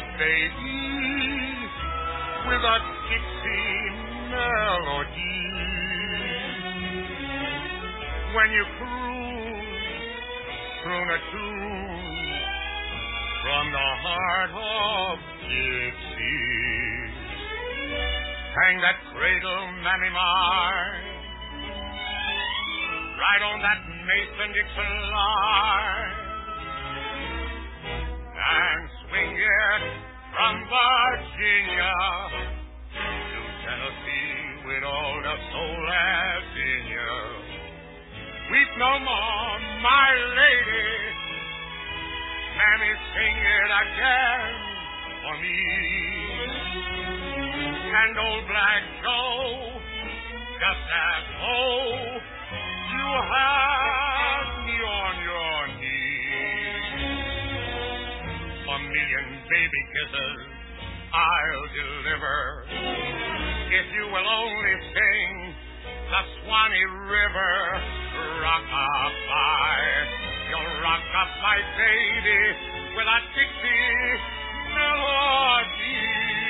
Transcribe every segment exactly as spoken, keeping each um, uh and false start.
baby with a Dixie melody. When you cruise through a tune from the heart of Dixie, hang that cradle, mammy mine, right on that Mason-Dixon line, and swing it from Virginia to Tennessee with all the soul that's in you. Weep no more, my lady. Mammy, sing it again for me. And old Black Joe, just as though you had me on your knee. A million baby kisses I'll deliver if you will only sing the Swanee River rock-a-bye. You'll rock up my baby with a Dixie melody.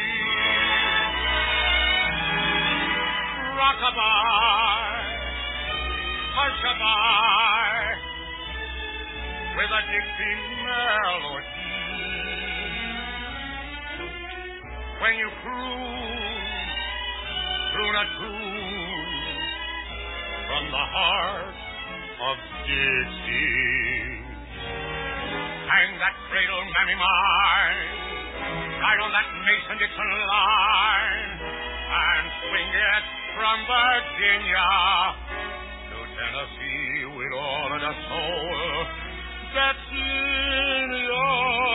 Rock-a-bye, hush-a-bye, with a Dixie melody. When you cruise through the tune from the heart of Dixie, hang that cradle, mammy mine, right on that Mason-Dixon line, and swing it from Virginia to Tennessee with all of the soul that's in you.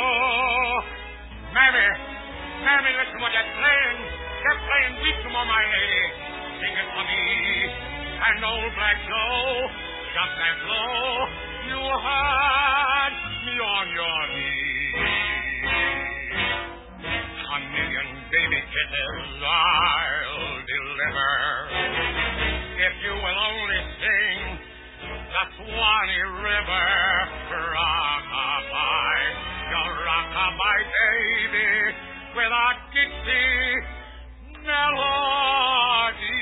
Mammy, mammy, listen what they're playing. They're playing Weep No More, my lady. Sing it for me. And old Black Joe, just as low you had me on your knee. A million baby kisses I'll deliver if you will only sing the Swanee River rock-a-bye. You'll rock-a-bye, baby, with a Dixie melody.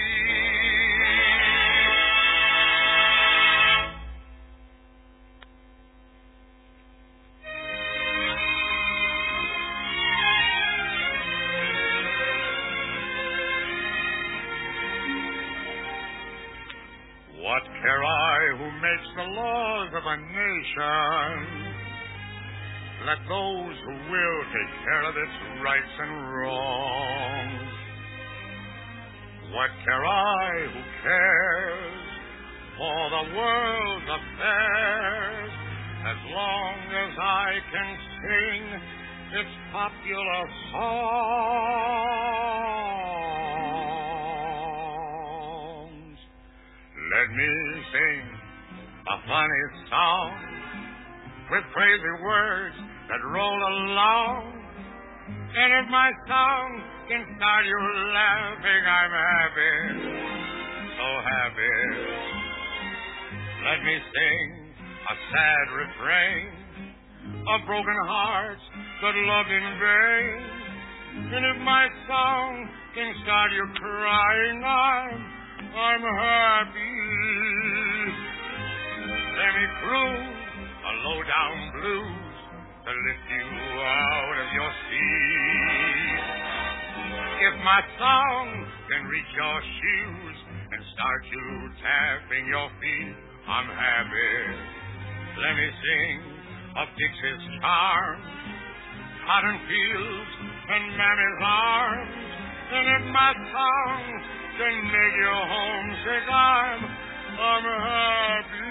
What care I who makes the laws of a nation? Let those who will take care of its rights and wrongs. What care I who cares for the world's affairs, as long as I can sing its popular songs? Let me sing a funny song with crazy words that roll along. And if my song can start you laughing, I'm happy, so happy. Let me sing a sad refrain of broken hearts that love in vain. And if my song can start you crying, I'm, I'm happy. Let me cruise a low-down blues to lift you out of your seat. If my song can reach your shoes and start you tapping your feet, I'm happy. Let me sing of Dixie's charms, cotton fields and mammy's arms. And if my song can make you homesick, I'm, I'm happy.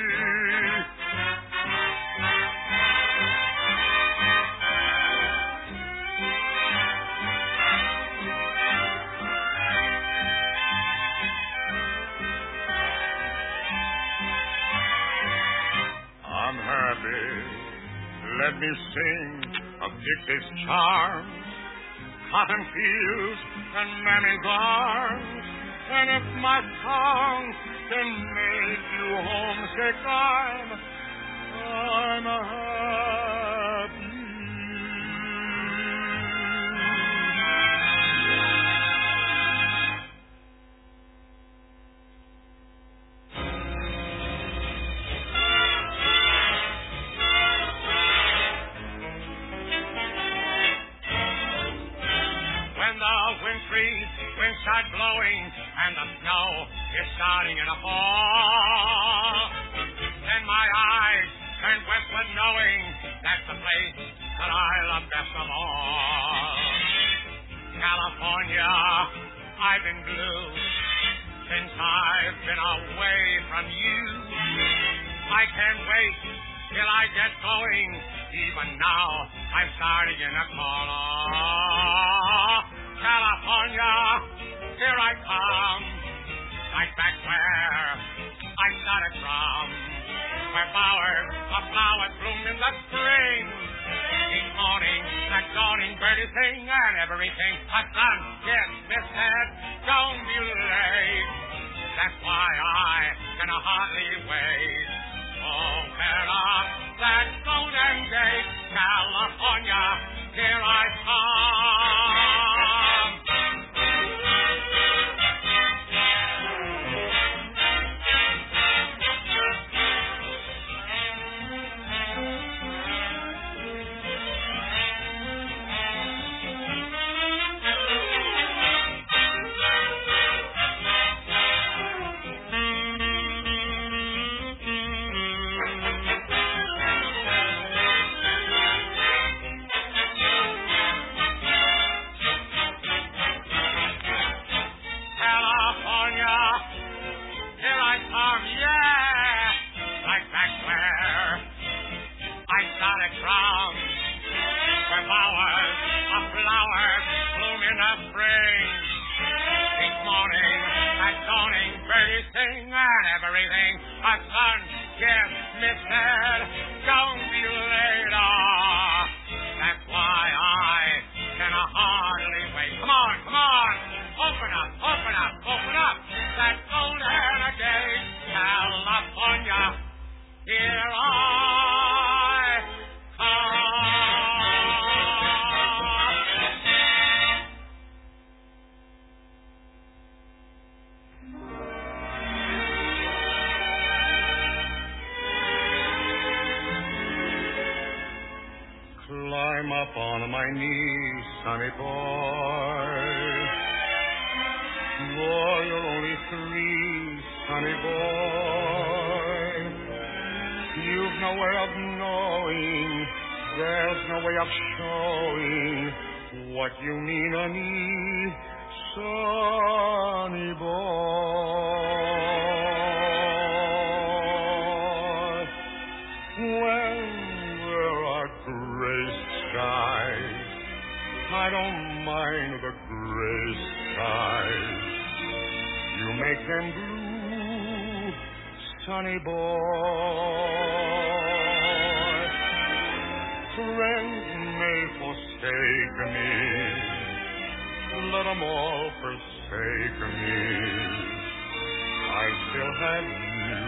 I'm happy. Let me sing of Dixie's charms, cotton fields and mammy's arms. And if my song can make you homesick, I'm, I'm happy. wind freeze, wind start blowing, and the snow is starting to fall. Then my eyes turned westward knowing that's the place that I love best of all. California, I've been blue since I've been away from you. I can't wait till I get going. Even now, I'm starting to call. Oh, California, here I come. Right back where I started from. Where flowers of flowers bloom in the spring. Each morning, that dawning birdies sing and everything. A sun gets misted, don't be late. That's why I can hardly wait. Open up that golden gate, California, here I come. Climb up on my knees, sonny boy. You're you're only three, sonny boy. You've no way of knowing, there's no way of showing what you mean to me, sonny boy. When there are gray skies, I don't mind the gray skies. You make them blue, sonny boy. Friends may forsake me, let them all forsake me. I still have you,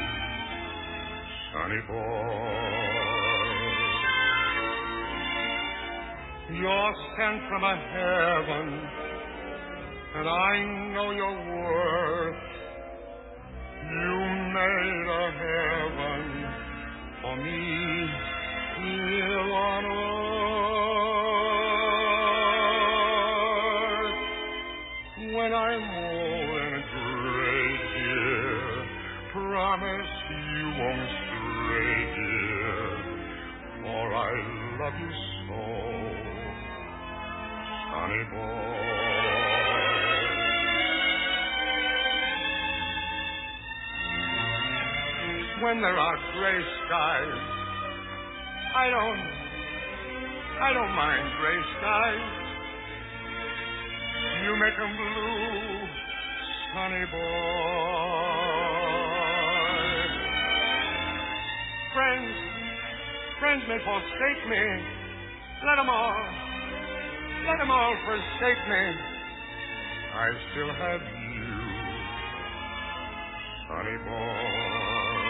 sonny boy. You're sent from a heaven, and I know your worth. You made a heaven for me here on earth. When I'm old and gray, dear, promise you won't stray, dear, for I love you so, sonny boy. When there are gray skies, I don't, I don't mind gray skies. You make them blue, sonny boy. Friends, friends may forsake me. Let them all, let them all forsake me. I still have you, sonny boy.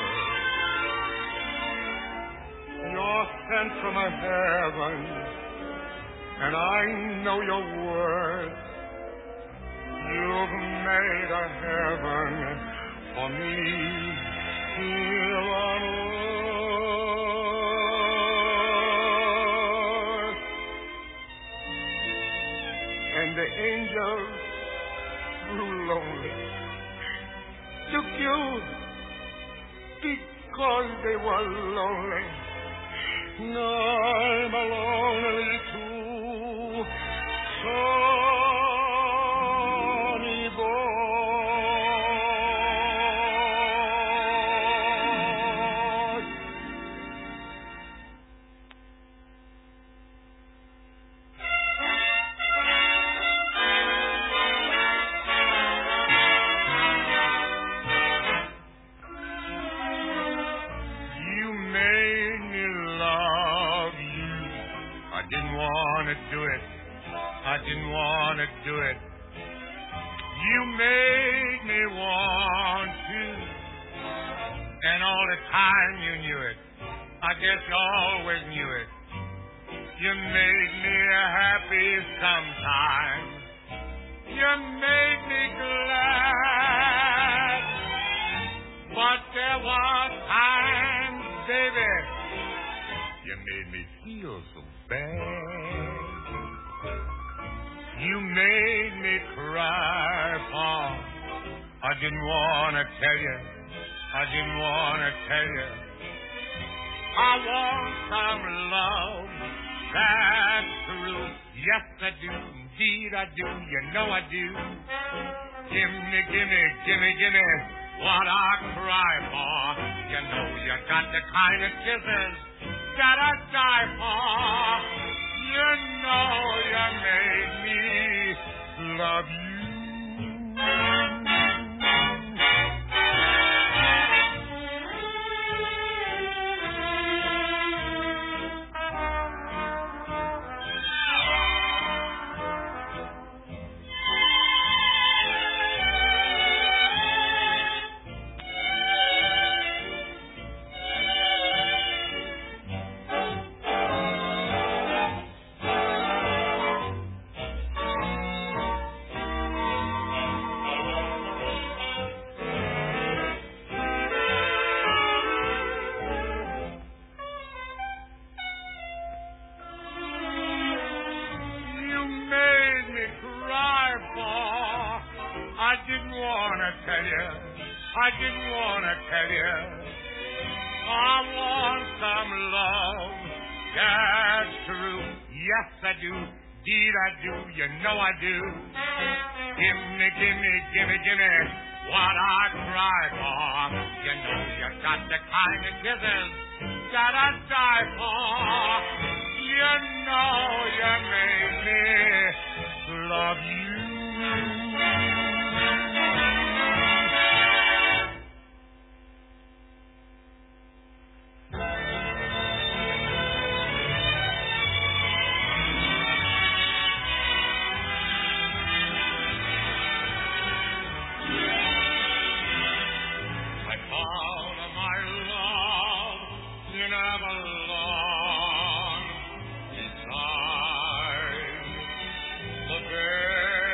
You're sent from a heaven, and I know your worth. You've made a heaven for me here on earth. And and the angels grew lonely. Took you because they were lonely. Now I'm a lonely too. Sonny boy. Do it. I didn't want to do it. You made me want to. And all the time you knew it. I guess you always knew it. You made me happy sometimes. You made me glad. But there were times, baby, you made me feel so bad. You made me cry, Pa. I didn't want to tell you. I didn't want to tell you. I want some love. That's true. Yes, I do. Indeed, I do. You know I do. Gimme, gimme, gimme, gimme what I cry for. You know you got the kind of kisses that I die for. You know you made me love you. I didn't want to tell you. I want some love. That's true. Yes, I do. Indeed, I do. You know I do. Gimme, gimme, gimme, gimme what I cry for. You know you got the kind of kisses that I die for. You know you made me love you. Inside the bed.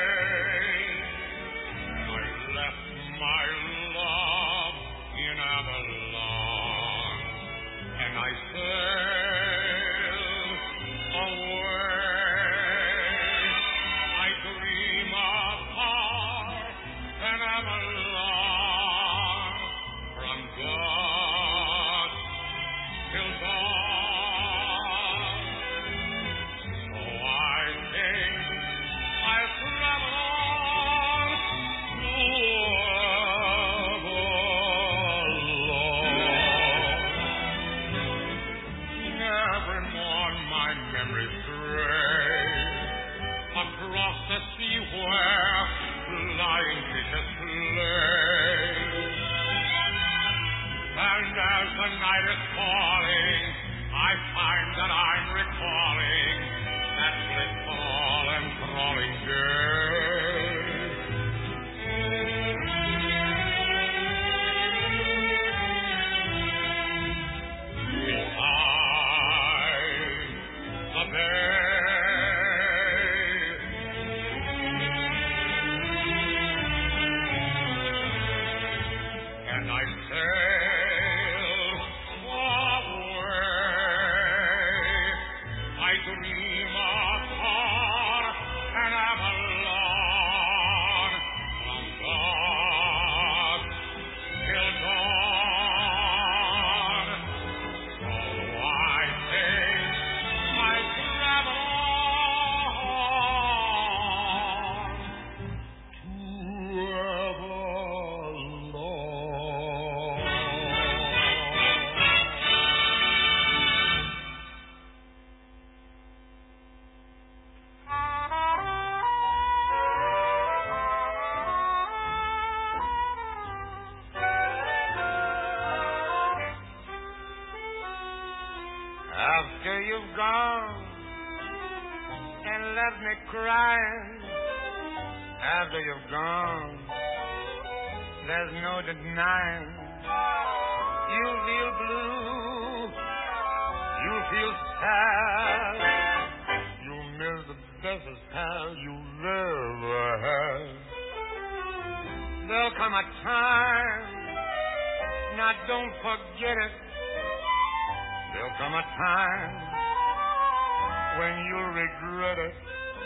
gone and left me crying, after you've gone, there's no denying you feel blue, you feel sad, you miss the bestest pal you've ever had. There'll come a time, now don't forget it, there'll come a time when you'll regret it.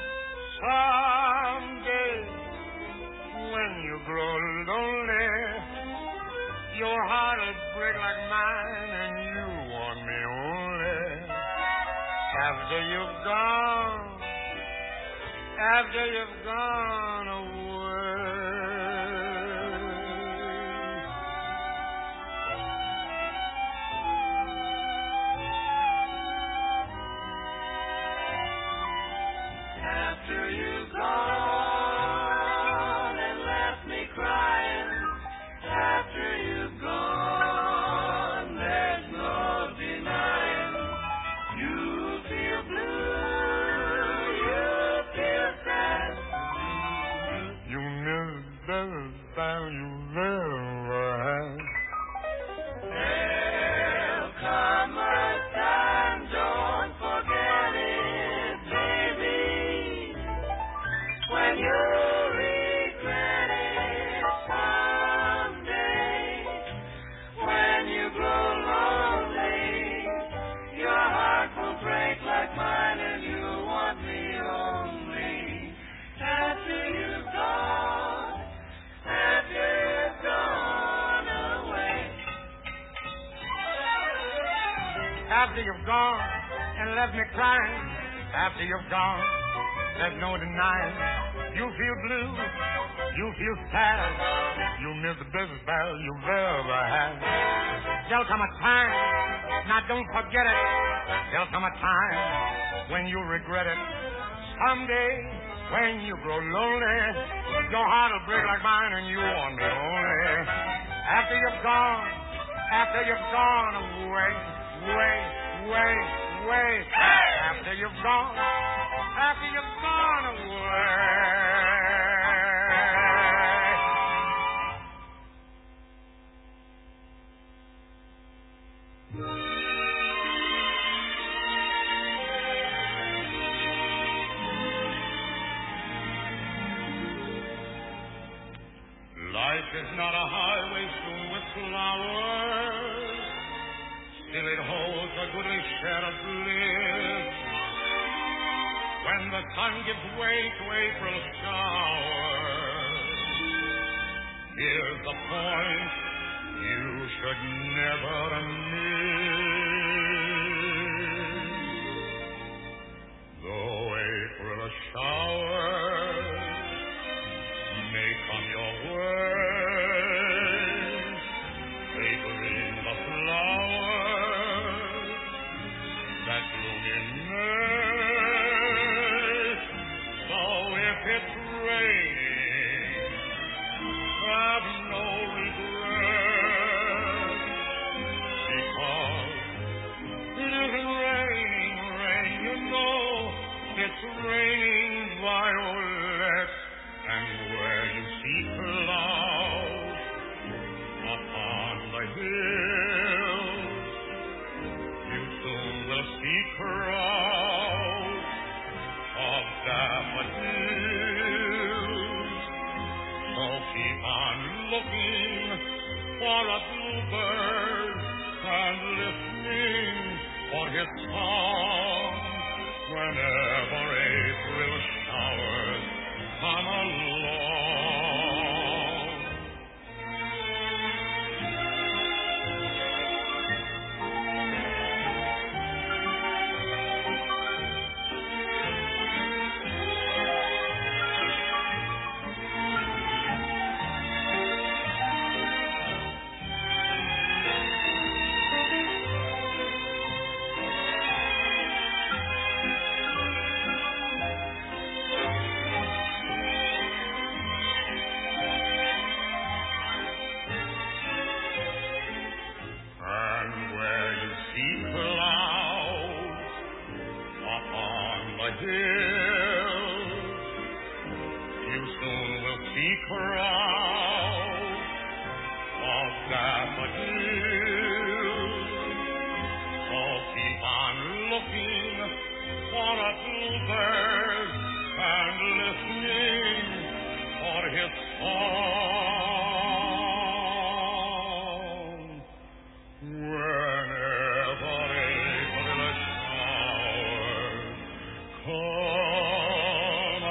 Someday, when you grow lonely, your heart will break like mine, and you want me only after you've gone, after you've gone away. After you've gone and left me crying, after you've gone, there's no denying you feel blue, you feel sad. You miss the time you never had. There'll come a time, don't forget it, baby, when you regret it someday, when you grow lonely, your heart will break like mine, and you want me only after you've gone, after you've gone away. After you've gone and left me crying, after you've gone, there's no denying you feel blue, you feel sad, you miss the biggest battle you've ever had. There'll come a time, now don't forget it, there'll come a time when you'll regret it. Someday, when you grow lonely, your heart will break like mine, and you want me only after you've gone, after you've gone away, way, way, way, after you've gone, after you've gone away. Life is not a highway strewn with flowers, still it holds a goodly share of bliss. When the sun gives way to April showers, here's the point you should never miss. Though April showers may come your way, they bring the flowers that bloom in May. So if it's raining, have no regret, because it isn't raining rain, you know, it's raining violets. And where you see clouds upon the hills, you soon will see crowds of daffodils. So keep on looking for a bluebird and listening for his song whenever April showers come along. see crowds of daffodils. So keep on looking for a bluebird and listening for his song. Whenever April showers come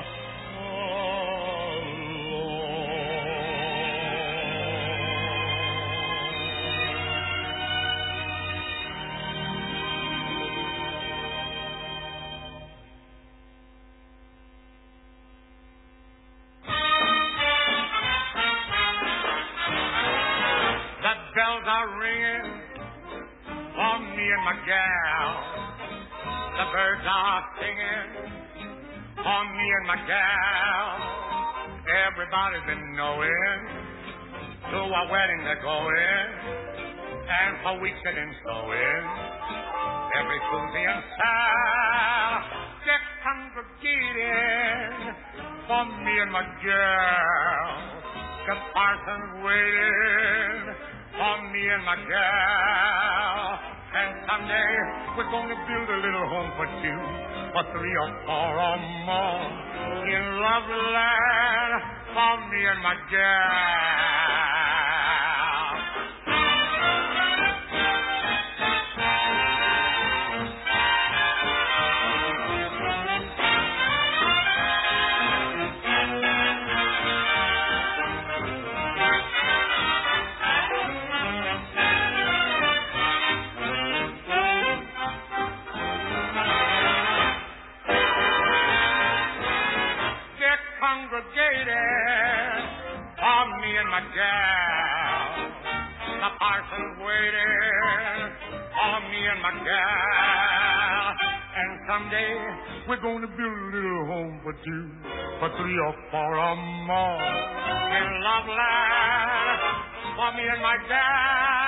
bells are ringing for me and my gal. The birds are singing for me and my gal. Everybody's been knowing to a wedding they're going, and for weeks they've been sewing. Every Susie and Sal, they're congregating for me and my gal. The parson's waiting for me and my gal. And someday we're going to build a little home for two, for three or four or more, in Loveland for me and my gal. Congregated for me and my gal. The parson's waiting for me and my gal. And someday we're going to build a little home for two, for three or four or more, in Loveland for me and my gal.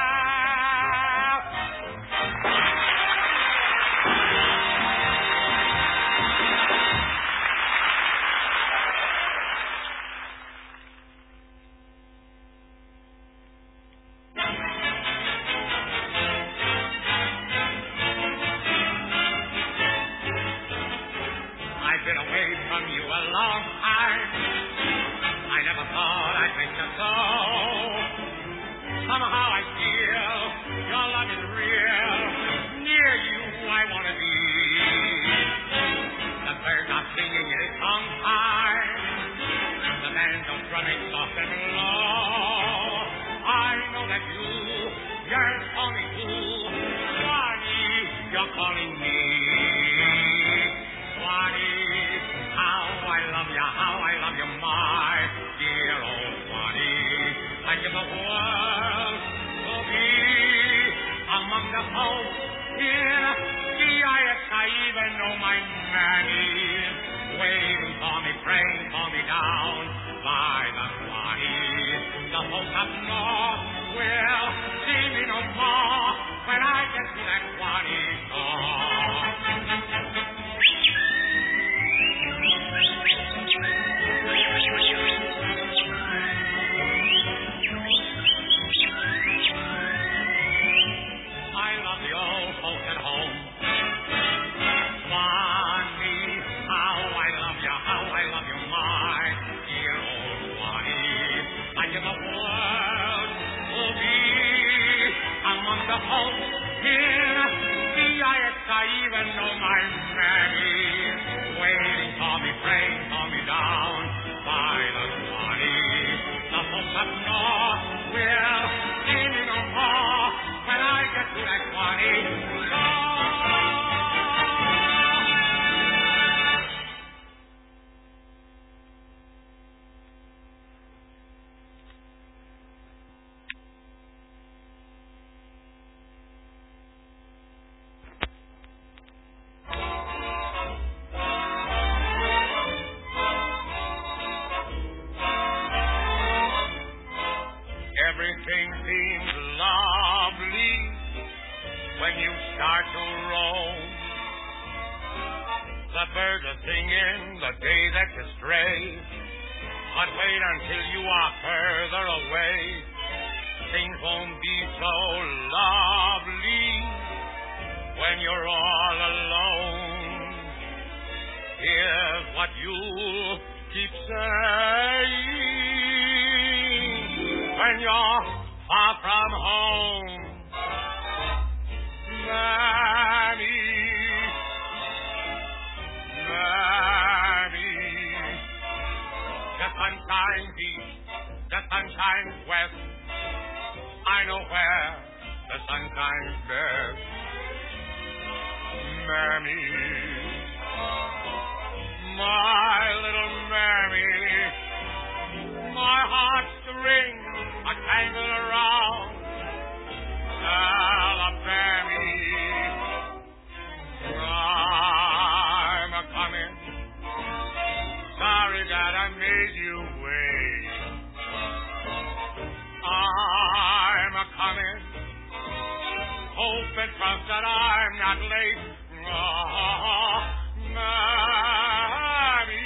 Everything seems lovely when you start to roam. The birds are singing the day that you stray. But wait until you are further away. Things won't be so lovely when you're all alone. Here's what you'll keep saying when you're far from home. Mammy, Mammy, the sun shines east, the sun shines west. I know where the sun shines best. Mammy, my little Mammy, my heartstrings are tangled around Alabama. I'm a-coming. Sorry that I made you wait. I'm a-coming. Hope and trust that I'm not late. Oh, Mammy,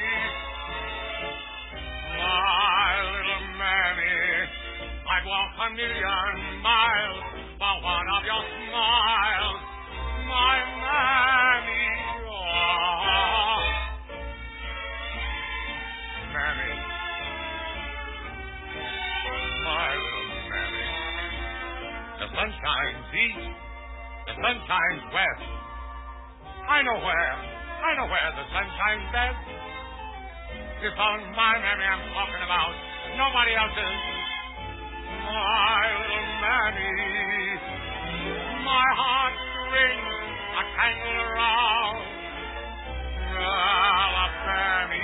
my little Mammy, I'd walk a million miles for one of your smiles, my Mammy. Oh, Mammy, my little Mammy. The sun shines east, the sun shines west. I know where, I know where the sun shines best. It's on my Mammy I'm talking about, nobody else's. My little Mammy, my heartstrings are tangled around Alabama.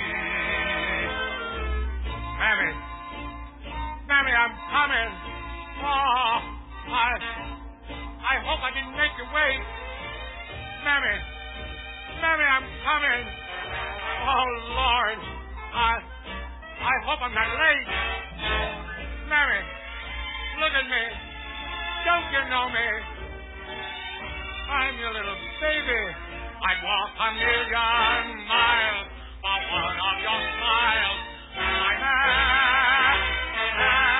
Mammy, Mammy, I'm coming. Oh, I, I hope I didn't make you wait. Mammy, Mammy, I'm coming. Oh, Lord, I, I hope I'm not late. Mammy, look at me. Don't you know me? I'm your little baby. I'd walk a million miles for one of your smiles. My Mammy.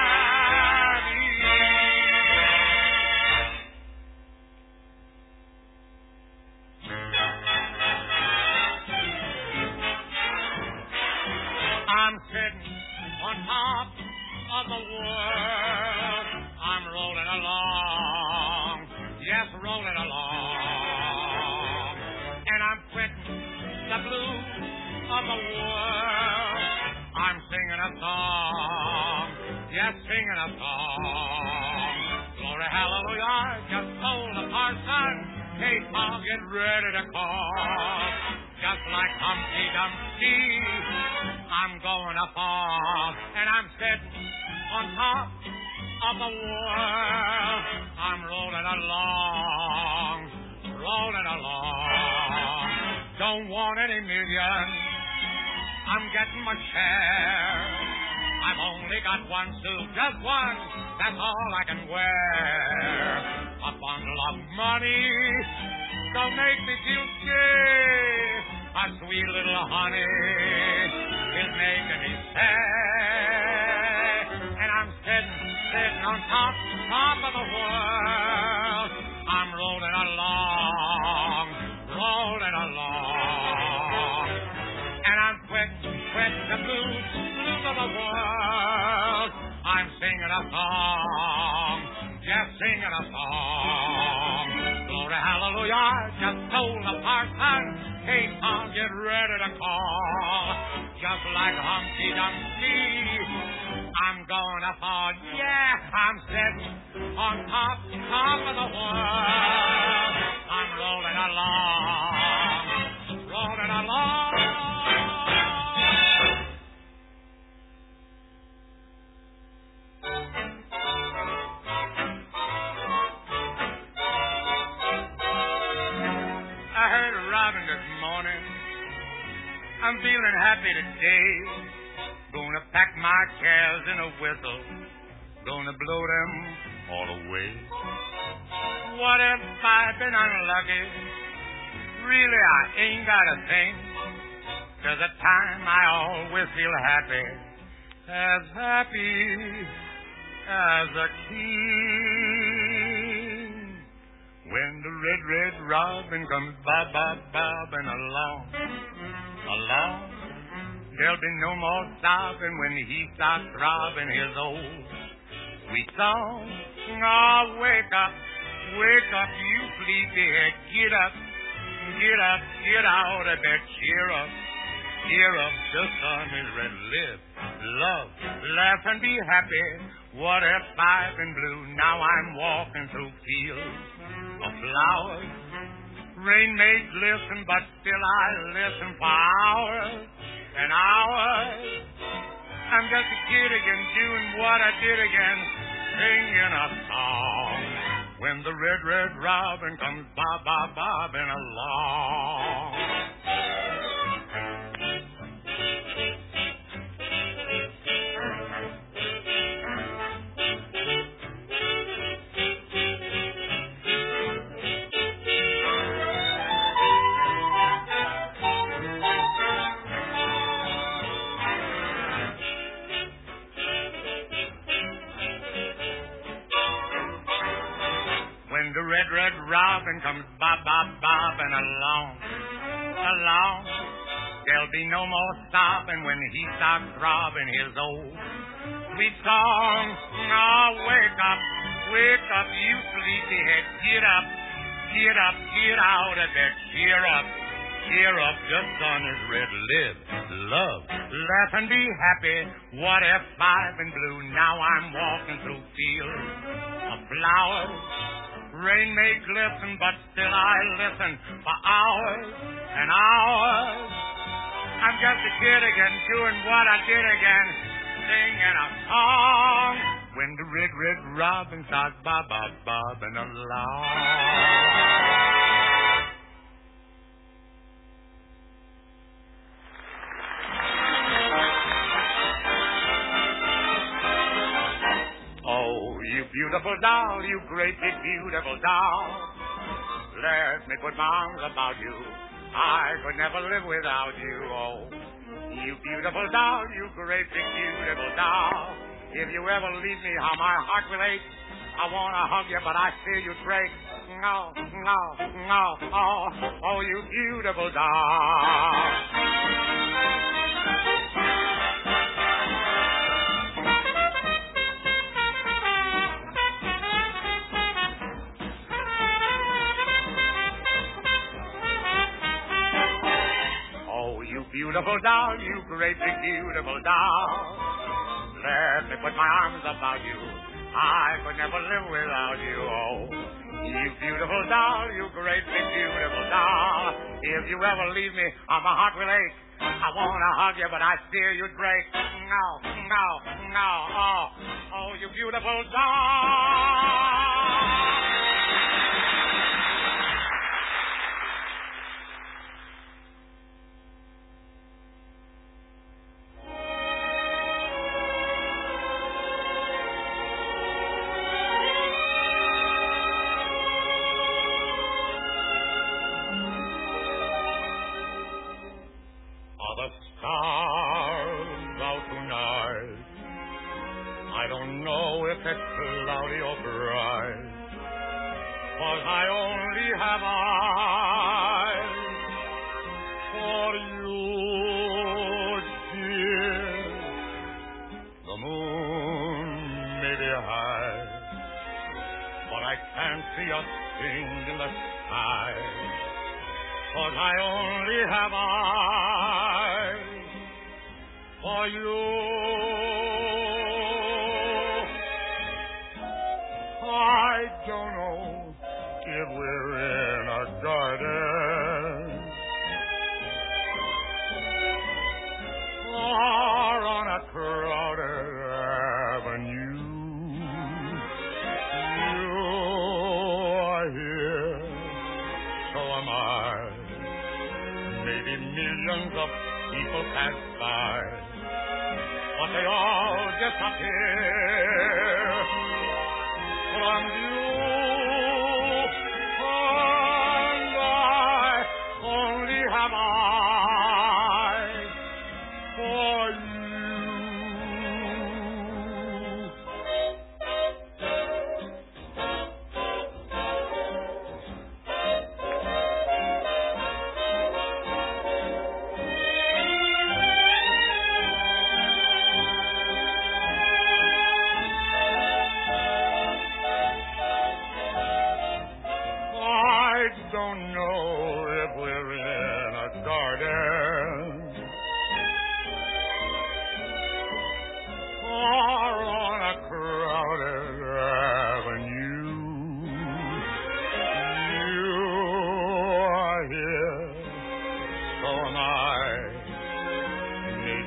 I'm sitting on top of the world. I'm rolling along, yes, rolling along. And I'm quitting the blues of the world. I'm singing a song, yes, singing a song. Glory, hallelujah, just told the parson, hey, Paul, get ready to call. Just like Humpty Dumpty, I'm going to fall, and I'm sitting on top of the world. I'm rolling along, rolling along. Don't want any millions, I'm getting my share. I've only got one suit, just one, that's all I can wear. A bundle of money don't make me feel gay. A sweet little honey is making me sad. And I'm sitting, sitting on top, top of the world. I'm rolling along, rolling along. And I'm quitting, quitting the blues, blues of the world. I'm singing a song, yes, singing a song. Glory, hallelujah, just told the parson, hey, Tom, get ready to call. Just like Humpty Dumpty, I'm gonna fall. Yeah, I'm sitting on top, top of the world. I'm rolling along, rolling along. I heard a robin this morning. I'm feeling happy today. Gonna pack my cares in a whistle. Gonna blow them all away. What if I've been unlucky? Really, I ain't got a thing. There's a time I always feel happy. as happy as a king. When the red, red robin comes bob, bob, bobbing along, along, there'll be no more sobbing when he starts throbbing his old sweet song. Oh, wake up, wake up, you sleepyhead. Get up, get up, get out of bed. Cheer up, cheer up, the sun is red. Live, love, laugh, and be happy. What if I've been blue? Now I'm walking through fields of flowers. Rain may glisten, but still I listen for hours and hours. I'm just a kid again, doing what I did again, singing a song. When the red, red robin comes bob, bob, bobbing along. The red, red robin comes bob, bob, bobbing along, along. There'll be no more stopping when he starts throbbing his old sweet song. Oh, wake up, wake up, you sleepyhead. Get up, get up, get out of bed. Cheer up, cheer up, the sun is red. Live, love, laugh, and be happy. What if I've been blue? Now I'm walking through fields of flowers. Rain may glisten, but still I listen for hours and hours. I'm just a kid again, doing what I did again, singing a song. When the red, red robin starts bob, bob, bobbing along. Oh, you beautiful doll, you great big beautiful doll. Let me put my arms about you. I could never live without you. Oh, you beautiful doll, you great big beautiful doll. If you ever leave me, how my heart will ache. I want to hug you, but I fear you'd break. No, no, no, oh, oh, you beautiful doll. Beautiful doll, you great big beautiful doll. Let me put my arms about you. I could never live without you. Oh, you beautiful doll, you great big beautiful doll. If you ever leave me, oh, my heart will ache. I want to hug you, but I fear you'd break. No, no, no, oh, oh, you beautiful doll.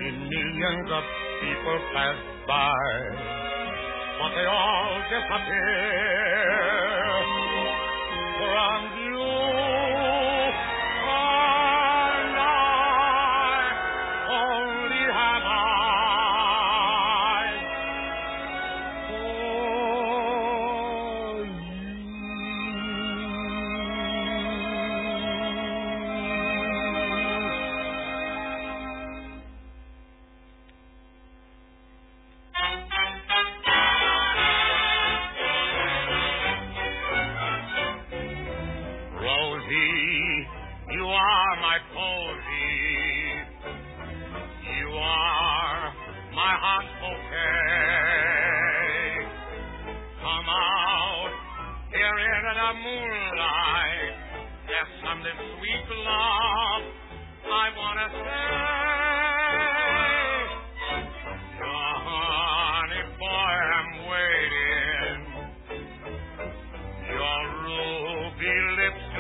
Millions of people pass by, but they all disappear from view. And I only have eyes for you are my posy. You are my hot bouquet. Come out here in the moonlight. There's something sweet, love, I want to say. Your honey boy, I'm waiting. Your ruby lips to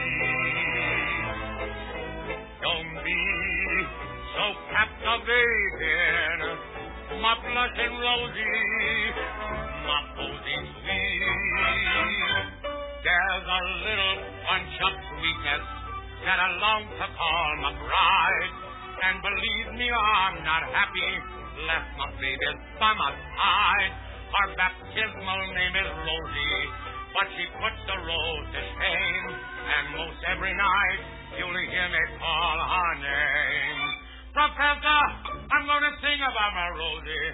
so captivating, my blushing rosy, my posy sweet. There's a little punch of sweetness that I long to call my bride. And believe me, I'm not happy, left my baby by my side. Her baptismal name is Rosie, but she put the rose to shame. And most every night, you'll hear me call her name. Professor, I'm going to sing about my Rosie.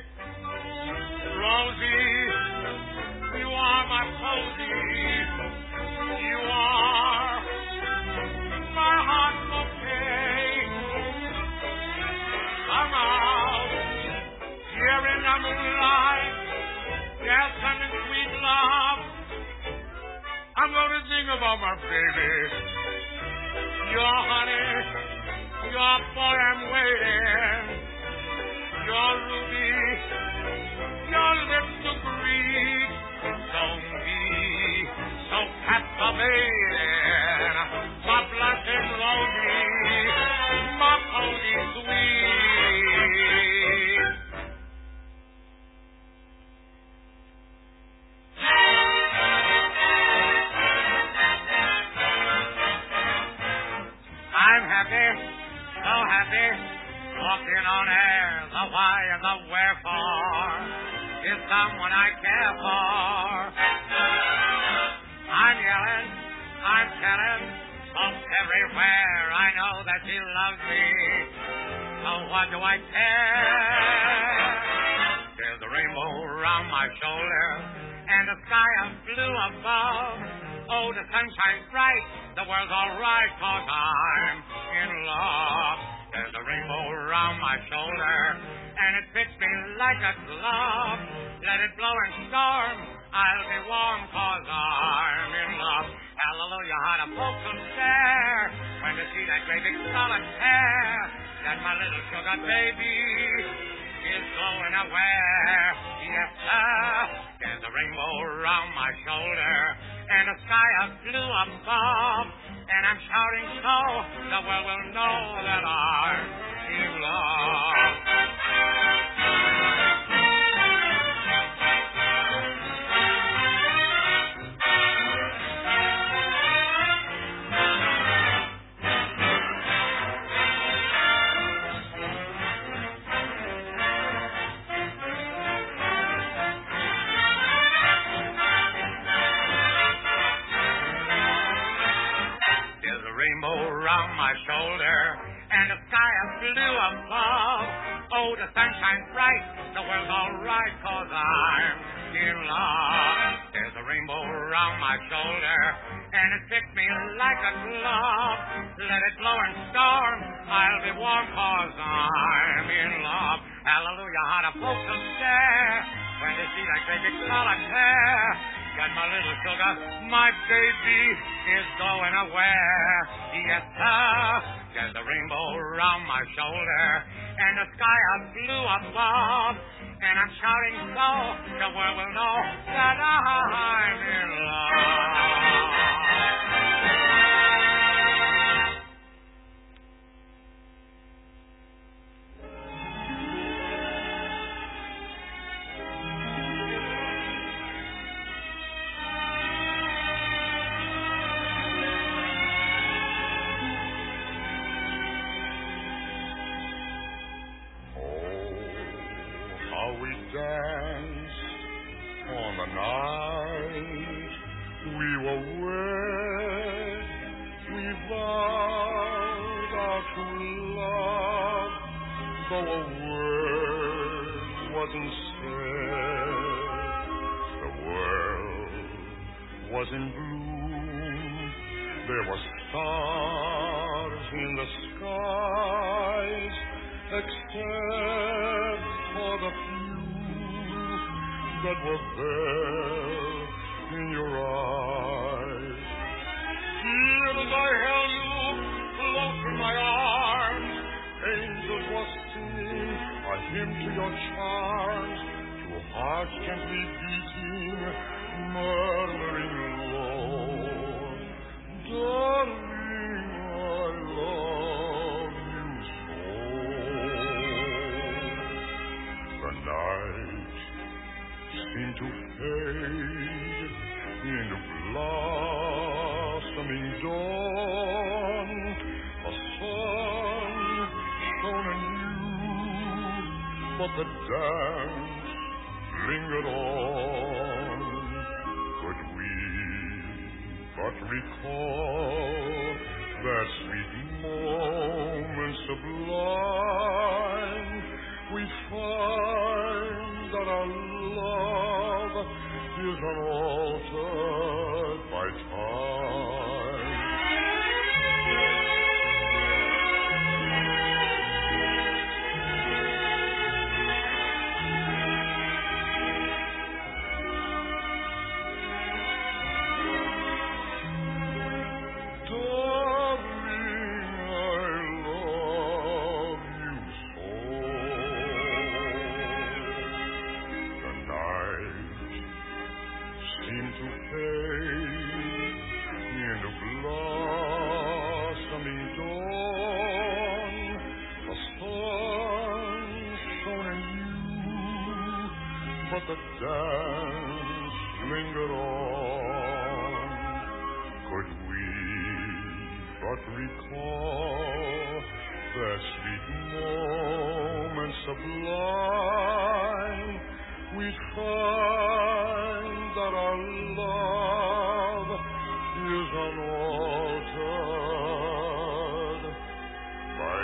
Rosie, you are my posy. You are my heart bouquet. Come out here in the moonlight. There's something sweet, love. I'm going to sing about my baby. Your honey, your boy, I'm waiting. Your ruby, your lips to greet. Don't be so captivating. My blushing Rosie, my posy sweet. I'm happy, so happy, walking on air, the why and the wherefore is someone I care for. I'm yelling, I'm telling folks everywhere, I know that she loves me, so what do I care? There's a rainbow around my shoulder and the sky of blue above. Oh, the sun shines bright, the world's all right, 'cause I'm in love. There's a rainbow around my shoulder, and it fits me like a glove. Let it blow and storm, I'll be warm, 'cause I'm in love. Hallelujah, how the folks will stare when they see that great big solitaire, that my little sugar baby is going away. Yes, sir, there's a rainbow around my shoulder and a sky of blue above, and I'm shouting so the world will know that I'm in love. Around my shoulder and the sky of blue above. Oh, the sun shines bright, the world's all right, 'cause I'm in love. There's a rainbow around my shoulder and it fits me like a glove. Let it blow and storm, I'll be warm, 'cause I'm in love. Hallelujah, how the folks will stare when they see that great big solitaire. Got my little sugar, my baby is going away. Yes, sir, there's a rainbow around my shoulder and the sky of blue above. And I'm shouting so the world will know that I'm in love. we danced on the night we were wed. We vowed our true love, though a word wasn't said. The world was in bloom. There were stars in the skies, except for the few that were there in your eyes. Dear, as I held you close in my arms, angels were singing a hymn to your charms. Two hearts gently beating, murmuring low, darling, I love you so. The night seemed to fade into blossoming dawn. A sun shone anew, but the dance lingered on. Could we but recall that sweet moment sublime, we'd find that our love is unaltered by time. But the dance lingered on. Could we but recall that sweet moment sublime, we'd find that our love is unaltered by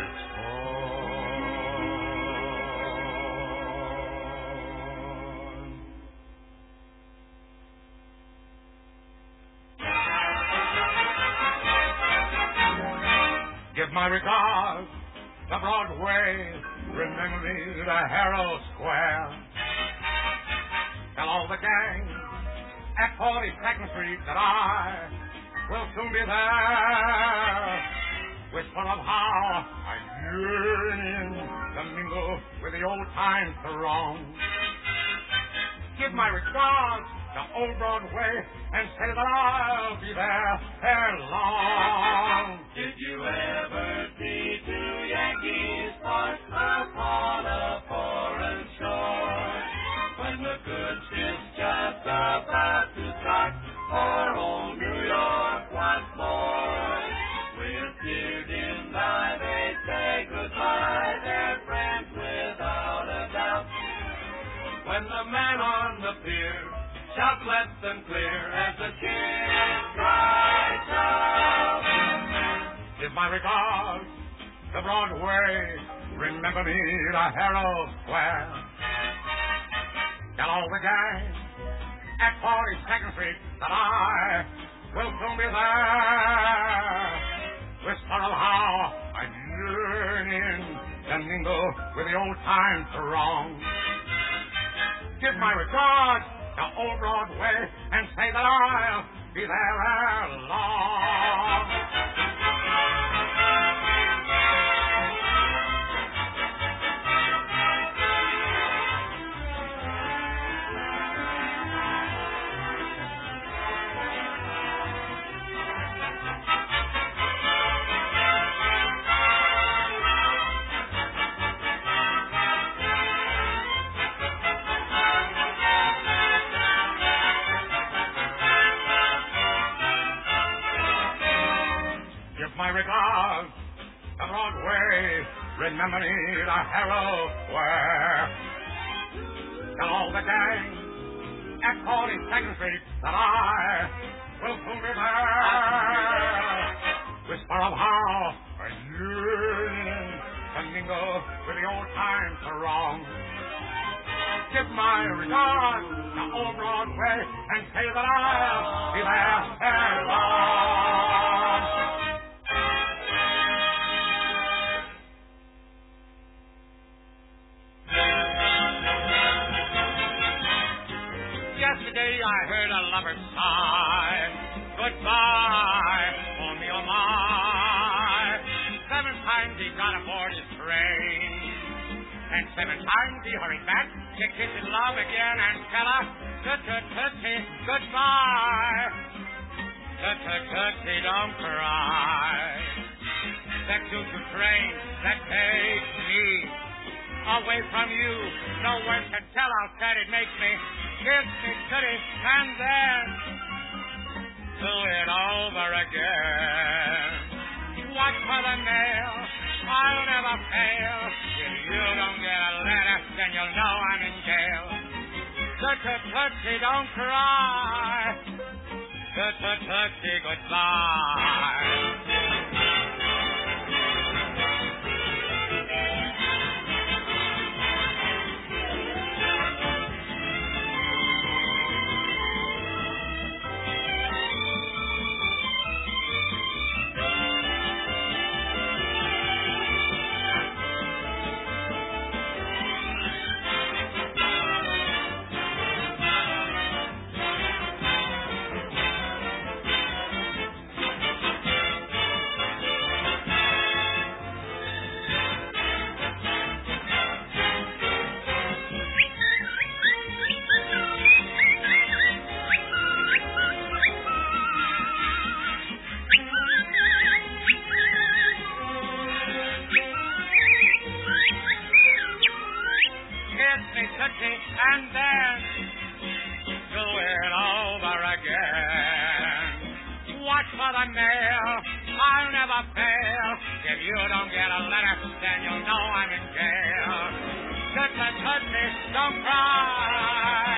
Give my regards to Broadway, remember me to Harrow Square. Tell all the gang at forty-second Street that I will soon be there. Whisper of how I yearn in to mingle with the old time throng. Give my regards to old Broadway and say that I'll be there ere long. Did you ever see two Yankees parked upon a foreign shore? When the good ship's just about to start for old New York once more. With tears in the eye they say goodbye, they're friends without a doubt. When the man on the pier shouts less than clear as the kids cries out. Give my regards to Broadway, remember me to Harrow Square. Tell all the gang at forty-second Street that I will soon be there. Whisper of how I'm yearning to mingle with the old time throng. Give my regards to old Broadway and say that I'll be there ere long. My regards to Broadway, remember me to Harrow Square. Tell all the gang at forty-second Street that I will soon be there. Whisper of how a yearning can mingle with the old times are wrong. Give my regards to old Broadway and say that I'll be there ere long. Yesterday I heard a lover sigh, goodbye, oh me, oh my. Seven times he got aboard his train, and seven times he hurried back to kiss his love again and tell her, tut-tut-tutty, goodbye. Tut-tut-tutty, don't cry. That choo-choo train that takes me away from you, no words can tell how sad it makes me. Kiss me, tootie, and then do it over again. Watch for the mail, I'll never fail. If you don't get a letter, then you'll know I'm in jail. Tut-tut-tutty, don't cry. Tut-tut-tutty, goodbye. And then do it over again. Watch for the mail, I'll never fail. If you don't get a letter, then you'll know I'm in jail. Tut-tut-tutty, don't cry.